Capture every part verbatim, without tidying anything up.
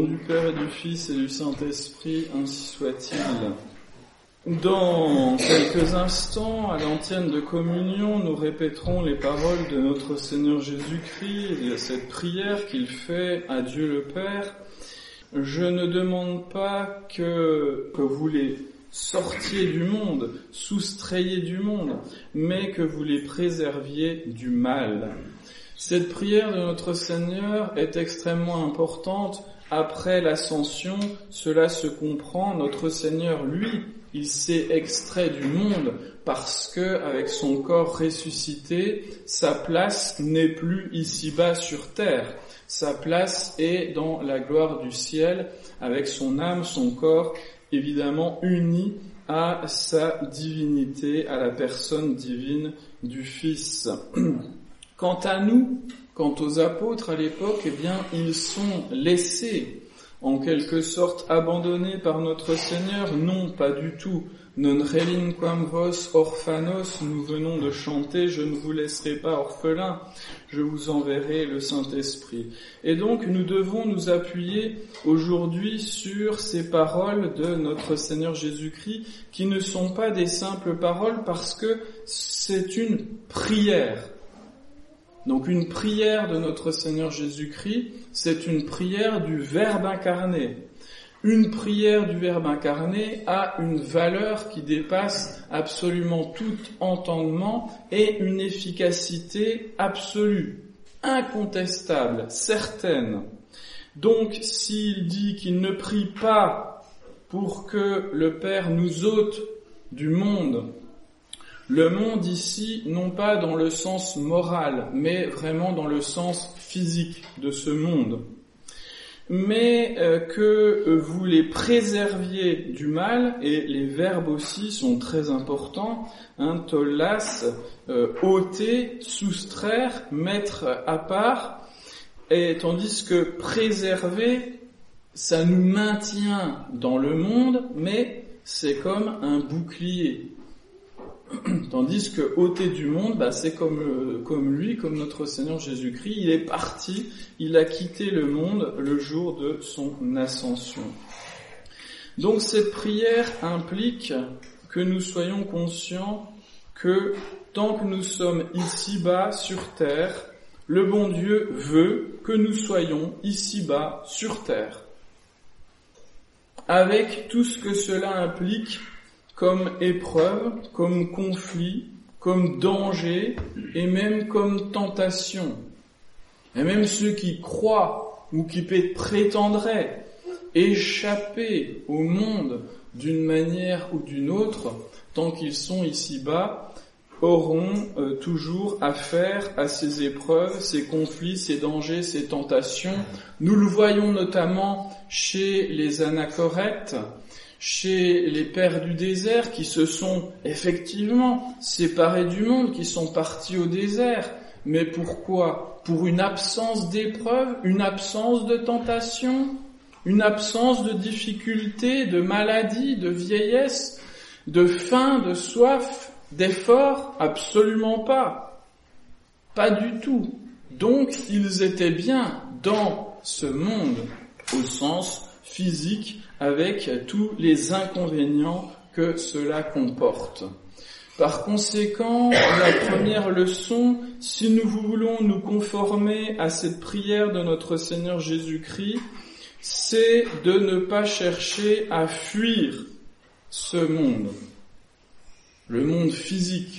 nom du Père et du Fils et du Saint-Esprit, ainsi soit-il. Dans quelques instants, à l'antienne de communion, nous répéterons les paroles de notre Seigneur Jésus-Christ et de cette prière qu'il fait à Dieu le Père. Je ne demande pas que, que vous les sortiez du monde, soustrayez du monde, mais que vous les préserviez du mal. Cette prière de notre Seigneur est extrêmement importante. Après l'ascension, cela se comprend. Notre Seigneur, lui, il s'est extrait du monde parce que, avec son corps ressuscité, sa place n'est plus ici-bas sur terre. Sa place est dans la gloire du ciel, avec son âme, son corps, évidemment uni à sa divinité, à la personne divine du Fils. Quant à nous, quant aux apôtres à l'époque, eh bien, ils sont laissés, en quelque sorte abandonnés par notre Seigneur. Non, pas du tout. Non relinquam vos orphanos, nous venons de chanter, je ne vous laisserai pas orphelins, je vous enverrai le Saint-Esprit. Et donc, nous devons nous appuyer aujourd'hui sur ces paroles de notre Seigneur Jésus-Christ, qui ne sont pas des simples paroles parce que c'est une prière. Donc une prière de notre Seigneur Jésus-Christ, c'est une prière du Verbe incarné. Une prière du Verbe incarné a une valeur qui dépasse absolument tout entendement et une efficacité absolue, incontestable, certaine. Donc s'il dit qu'il ne prie pas pour que le Père nous ôte du monde, le monde ici, non pas dans le sens moral, mais vraiment dans le sens physique de ce monde, mais euh, que vous les préserviez du mal, et les verbes aussi sont très importants, hein, tollas, euh, ôter, soustraire, mettre à part, et tandis que préserver, ça nous maintient dans le monde, mais c'est comme un bouclier. Tandis que ôter du monde, bah, c'est comme, euh, comme lui, comme notre Seigneur Jésus-Christ, il est parti, il a quitté le monde le jour de son ascension. Donc cette prière implique que nous soyons conscients que tant que nous sommes ici-bas sur terre, le bon Dieu veut que nous soyons ici-bas sur terre. Avec tout ce que cela implique comme épreuve, comme conflit, comme danger et même comme tentation. Et même ceux qui croient ou qui prétendraient échapper au monde d'une manière ou d'une autre, tant qu'ils sont ici-bas, auront euh, toujours affaire à ces épreuves, ces conflits, ces dangers, ces tentations. Nous le voyons notamment chez les anachorètes, chez les pères du désert qui se sont effectivement séparés du monde, qui sont partis au désert. Mais pourquoi ? Pour une absence d'épreuve, une absence de tentation, une absence de difficulté, de maladie, de vieillesse, de faim, de soif, d'effort ? Absolument pas. Pas du tout. Donc ils étaient bien dans ce monde au sens physique, avec tous les inconvénients que cela comporte. Par conséquent, la première leçon, si nous voulons nous conformer à cette prière de notre Seigneur Jésus-Christ, c'est de ne pas chercher à fuir ce monde, le monde physique.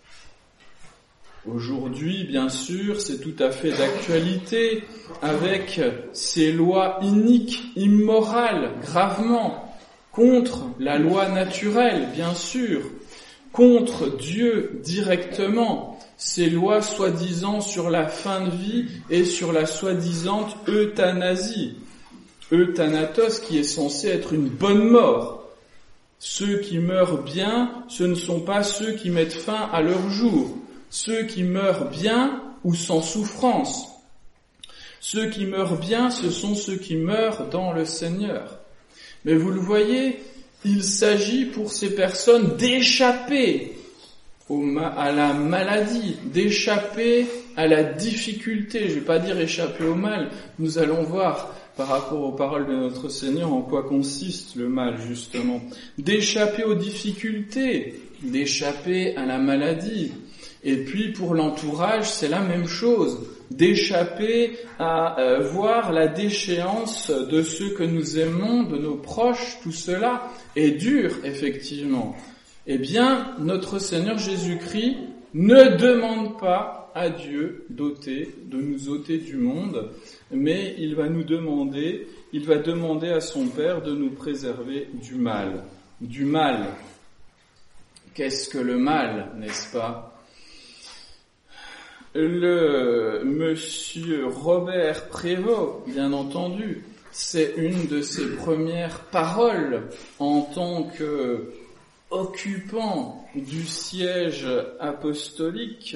Aujourd'hui, bien sûr, c'est tout à fait d'actualité avec ces lois iniques, immorales, gravement, contre la loi naturelle, bien sûr, contre Dieu directement, ces lois soi-disant sur la fin de vie et sur la soi-disant euthanasie. Euthanatos qui est censé être une bonne mort. Ceux qui meurent bien, ce ne sont pas ceux qui mettent fin à leur jour. Ceux qui meurent bien ou sans souffrance. Ceux qui meurent bien, ce sont ceux qui meurent dans le Seigneur. Mais vous le voyez, il s'agit pour ces personnes d'échapper au ma- à la maladie, d'échapper à la difficulté. Je ne vais pas dire échapper au mal. Nous allons voir par rapport aux paroles de notre Seigneur, en quoi consiste le mal, justement. D'échapper aux difficultés, d'échapper à la maladie. Et puis pour l'entourage, c'est la même chose, d'échapper à euh, voir la déchéance de ceux que nous aimons, de nos proches. Tout cela est dur, effectivement. Eh bien, notre Seigneur Jésus-Christ ne demande pas à Dieu d'ôter, de nous ôter du monde, mais il va nous demander, il va demander à son Père de nous préserver du mal. Du mal. Qu'est-ce que le mal, n'est-ce pas ? Le monsieur Robert Prévost, bien entendu, c'est une de ses premières paroles en tant que occupant du siège apostolique,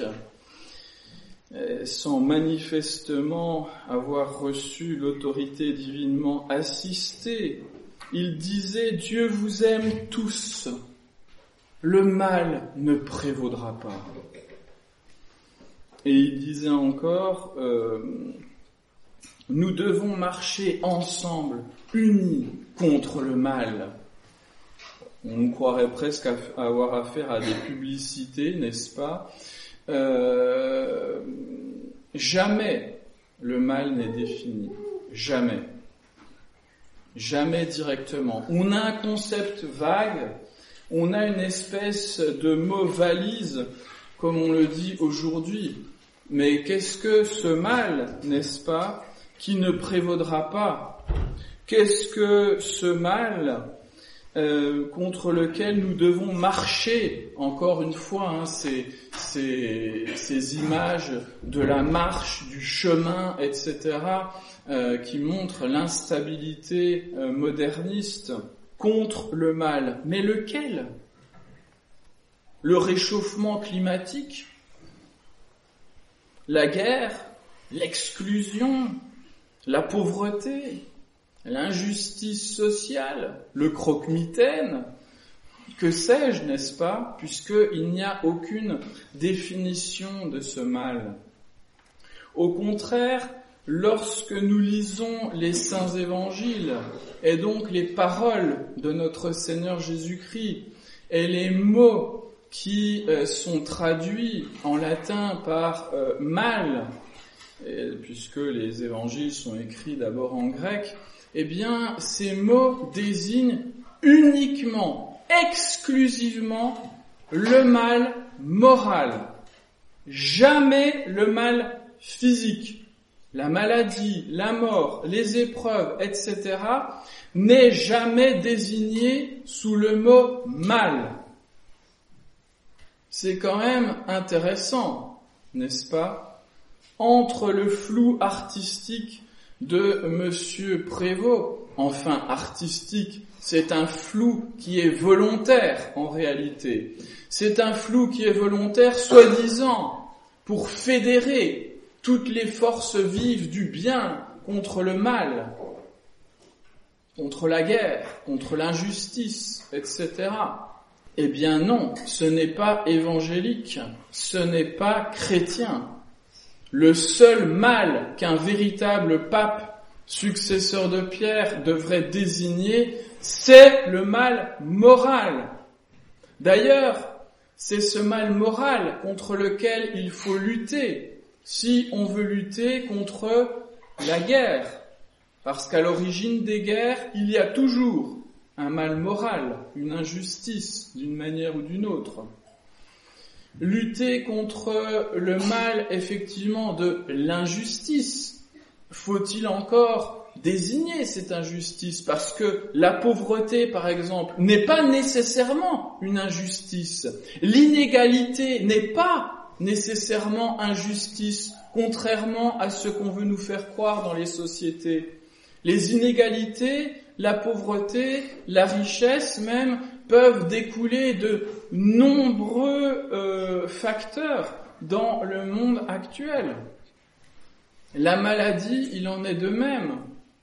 sans manifestement avoir reçu l'autorité divinement assistée. Il disait « Dieu vous aime tous, le mal ne prévaudra pas ». Et il disait encore euh, « Nous devons marcher ensemble, unis contre le mal ». On croirait presque avoir affaire à des publicités, n'est-ce pas ? Euh, jamais le mal n'est défini. Jamais. Jamais directement. On a un concept vague, on a une espèce de mot valise, comme on le dit aujourd'hui. Mais qu'est-ce que ce mal, n'est-ce pas, qui ne prévaudra pas ? Qu'est-ce que ce mal euh, contre lequel nous devons marcher ? Encore une fois, hein, ces, ces, ces images de la marche, du chemin, et cetera, euh, qui montrent l'instabilité euh, moderniste contre le mal. Mais lequel ? Le réchauffement climatique ? La guerre, l'exclusion, la pauvreté, l'injustice sociale, le croque-mitaine, que sais-je, n'est-ce pas, puisqu'il n'y a aucune définition de ce mal. Au contraire, lorsque nous lisons les saints évangiles, et donc les paroles de notre Seigneur Jésus-Christ, et les mots qui euh, sont traduits en latin par euh, mal, et, puisque les évangiles sont écrits d'abord en grec, eh bien, ces mots désignent uniquement, exclusivement, le mal moral. Jamais le mal physique. La maladie, la mort, les épreuves, et cetera n'est jamais désigné sous le mot mal. C'est quand même intéressant, n'est-ce pas ? Entre le flou artistique de Monsieur Prévost, enfin artistique, c'est un flou qui est volontaire en réalité. C'est un flou qui est volontaire, soi-disant, pour fédérer toutes les forces vives du bien contre le mal, contre la guerre, contre l'injustice, et cetera. Eh bien non, ce n'est pas évangélique, ce n'est pas chrétien. Le seul mal qu'un véritable pape, successeur de Pierre, devrait désigner, c'est le mal moral. D'ailleurs, c'est ce mal moral contre lequel il faut lutter, si on veut lutter contre la guerre. Parce qu'à l'origine des guerres, il y a toujours un mal moral, une injustice, d'une manière ou d'une autre. Lutter contre le mal, effectivement, de l'injustice. Faut-il encore désigner cette injustice ? Parce que la pauvreté, par exemple, n'est pas nécessairement une injustice. L'inégalité n'est pas nécessairement injustice, contrairement à ce qu'on veut nous faire croire dans les sociétés. Les inégalités, la pauvreté, la richesse même, peuvent découler de nombreux euh, facteurs dans le monde actuel. La maladie, il en est de même.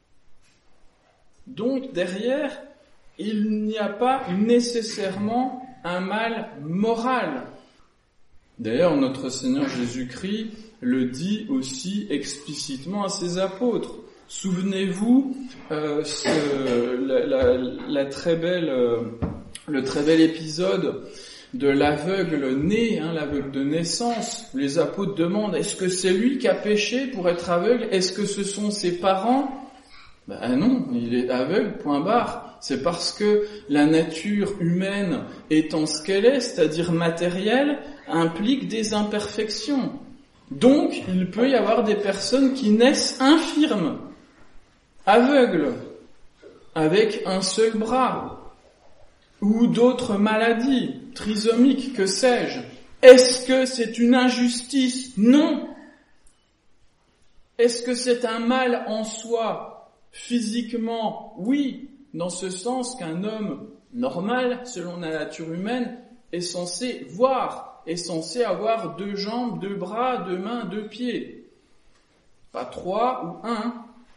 Donc derrière, il n'y a pas nécessairement un mal moral. D'ailleurs, notre Seigneur Jésus-Christ le dit aussi explicitement à ses apôtres. Souvenez-vous, euh, ce, la, la, la très belle, euh, le très bel épisode de l'aveugle né, hein, l'aveugle de naissance. Les apôtres demandent, est-ce que c'est lui qui a péché pour être aveugle? Est-ce que ce sont ses parents? Ben non, il est aveugle, point barre. C'est parce que la nature humaine étant ce qu'elle est, c'est-à-dire matérielle, implique des imperfections. Donc, il peut y avoir des personnes qui naissent infirmes, aveugles, avec un seul bras, ou d'autres maladies, trisomiques, que sais-je. Est-ce que c'est une injustice? Non. Est-ce que c'est un mal en soi, physiquement? Oui, dans ce sens qu'un homme normal, selon la nature humaine, est censé voir, est censé avoir deux jambes, deux bras, deux mains, deux pieds. Pas trois ou un.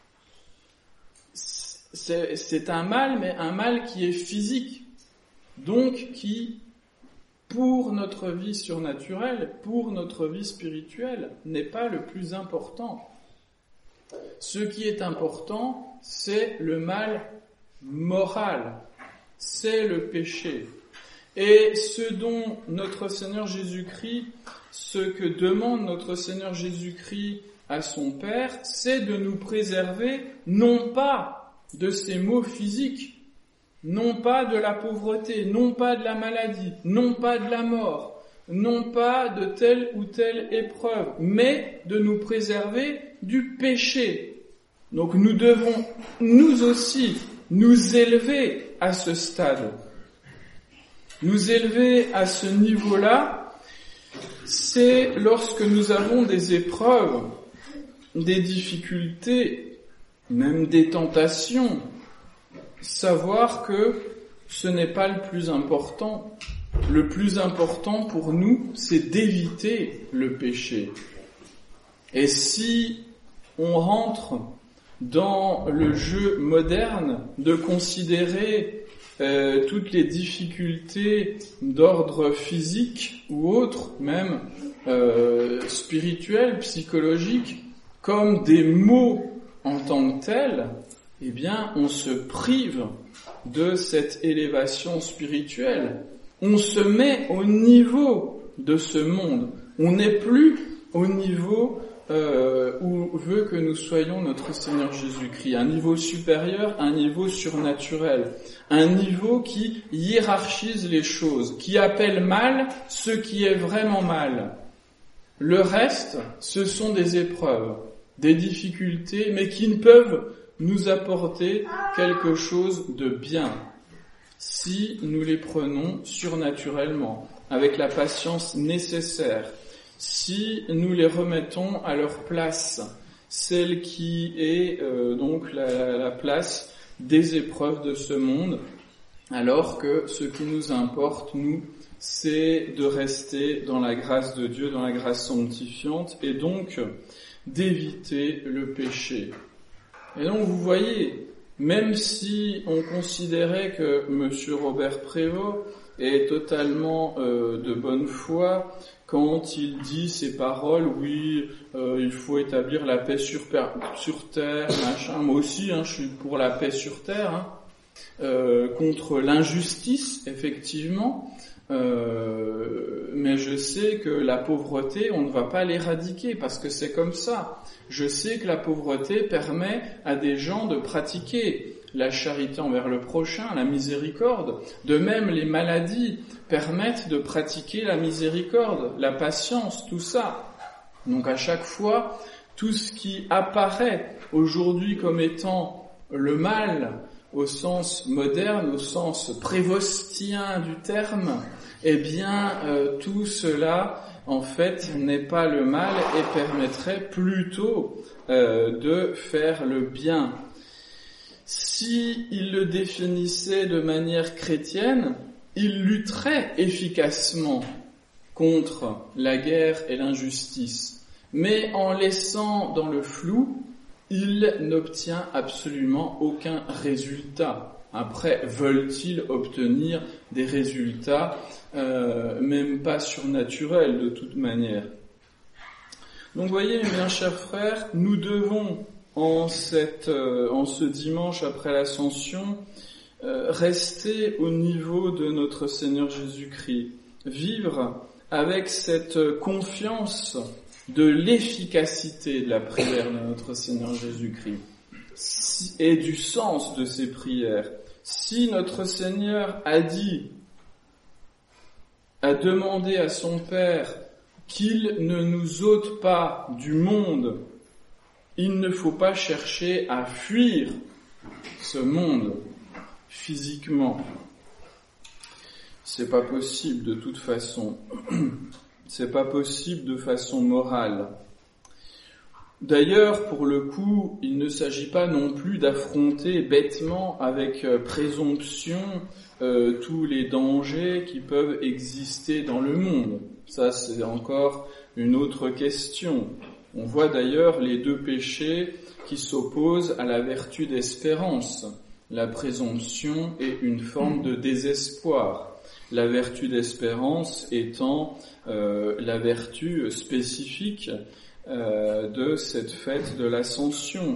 C'est, c'est un mal, mais un mal qui est physique. Donc qui, pour notre vie surnaturelle, pour notre vie spirituelle, n'est pas le plus important. Ce qui est important, c'est le mal moral, c'est le péché. Et ce dont notre Seigneur Jésus-Christ, ce que demande notre Seigneur Jésus-Christ à son Père, c'est de nous préserver non pas de ces maux physiques, non pas de la pauvreté, non pas de la maladie, non pas de la mort, non pas de telle ou telle épreuve, mais de nous préserver du péché. Donc nous devons, nous aussi, nous élever à ce stade. Nous élever à ce niveau-là, c'est lorsque nous avons des épreuves, des difficultés, même des tentations, savoir que ce n'est pas le plus important. Le plus important pour nous, c'est d'éviter le péché. Et si on rentre dans le jeu moderne de considérer euh, toutes les difficultés d'ordre physique ou autre, même euh, spirituel, psychologique, comme des maux en tant que tels, eh bien, on se prive de cette élévation spirituelle. On se met au niveau de ce monde. On n'est plus au niveau euh, où veut que nous soyons notre Seigneur Jésus-Christ. Un niveau supérieur, un niveau surnaturel. Un niveau qui hiérarchise les choses, qui appelle mal ce qui est vraiment mal. Le reste, ce sont des épreuves, des difficultés, mais qui ne peuvent nous apporter quelque chose de bien, si nous les prenons surnaturellement, avec la patience nécessaire, si nous les remettons à leur place, celle qui est euh, donc la, la place des épreuves de ce monde, alors que ce qui nous importe, nous, c'est de rester dans la grâce de Dieu, dans la grâce sanctifiante, et donc d'éviter le péché. Et donc vous voyez, même si on considérait que Monsieur Robert Prévost est totalement euh, de bonne foi quand il dit ces paroles, oui, euh, il faut établir la paix sur, sur terre, machin. Moi aussi, hein, je suis pour la paix sur terre, hein, euh, contre l'injustice, effectivement. Euh, mais je sais que la pauvreté, on ne va pas l'éradiquer parce que c'est comme ça. Je sais que la pauvreté permet à des gens de pratiquer la charité envers le prochain, la miséricorde. De même, les maladies permettent de pratiquer la miséricorde, la patience, tout ça. Donc à chaque fois, tout ce qui apparaît aujourd'hui comme étant le mal, au sens moderne, au sens prévostien du terme, eh bien, euh, tout cela, en fait, n'est pas le mal et permettrait plutôt euh, de faire le bien. Si il le définissait de manière chrétienne, il lutterait efficacement contre la guerre et l'injustice. Mais en laissant dans le flou, il n'obtient absolument aucun résultat. Après, veulent-ils obtenir des résultats, euh, même pas surnaturels de toute manière. Donc, voyez, mes bien chers frères, nous devons en, cette, euh, en ce dimanche après l'Ascension, euh, rester au niveau de notre Seigneur Jésus-Christ, vivre avec cette confiance de l'efficacité de la prière de notre Seigneur Jésus-Christ si, et du sens de ces prières. Si notre Seigneur a dit, a demandé à son Père qu'il ne nous ôte pas du monde, il ne faut pas chercher à fuir ce monde physiquement. C'est pas possible de toute façon. C'est pas possible de façon morale. D'ailleurs, pour le coup, il ne s'agit pas non plus d'affronter bêtement avec euh, présomption euh, tous les dangers qui peuvent exister dans le monde. Ça, c'est encore une autre question. On voit d'ailleurs les deux péchés qui s'opposent à la vertu d'espérance. La présomption est une forme de désespoir. La vertu d'espérance étant euh, la vertu spécifique euh, de cette fête de l'Ascension.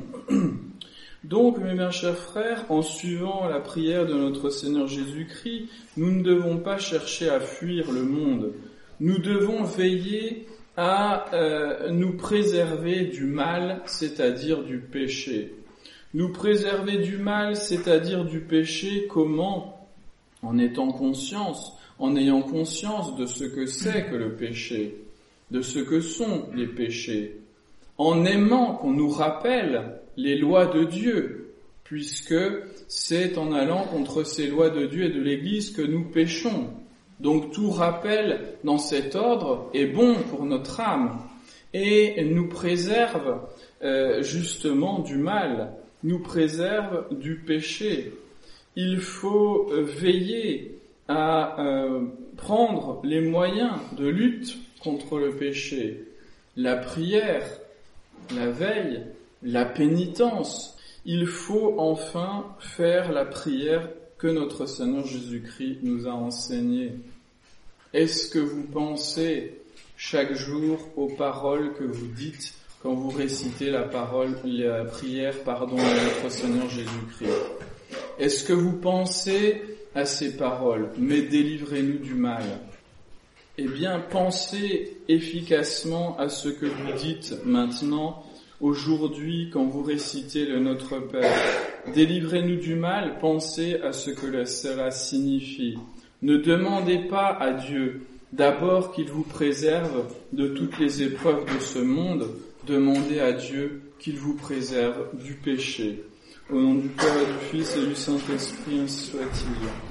Donc, mes bien chers frères, en suivant la prière de notre Seigneur Jésus-Christ, nous ne devons pas chercher à fuir le monde. Nous devons veiller à euh, nous préserver du mal, c'est-à-dire du péché. Nous préserver du mal, c'est-à-dire du péché, comment ? En étant conscience, en ayant conscience de ce que c'est que le péché, de ce que sont les péchés, en aimant qu'on nous rappelle les lois de Dieu, puisque c'est en allant contre ces lois de Dieu et de l'Église que nous péchons. Donc tout rappel dans cet ordre est bon pour notre âme et nous préserve euh, justement du mal, nous préserve du péché. Il faut veiller à euh, prendre les moyens de lutte contre le péché, la prière, la veille, la pénitence. Il faut enfin faire la prière que notre Seigneur Jésus-Christ nous a enseignée. Est-ce que vous pensez chaque jour aux paroles que vous dites quand vous récitez la parole, la prière, pardon, à notre Seigneur Jésus-Christ? Est-ce que vous pensez à ces paroles, mais délivrez-nous du mal? Eh bien, pensez efficacement à ce que vous dites maintenant, aujourd'hui, quand vous récitez le Notre Père. Délivrez-nous du mal, pensez à ce que cela signifie. Ne demandez pas à Dieu d'abord qu'il vous préserve de toutes les épreuves de ce monde, demandez à Dieu qu'il vous préserve du péché. Au nom du Père et du Fils et du Saint-Esprit, ainsi soit-il.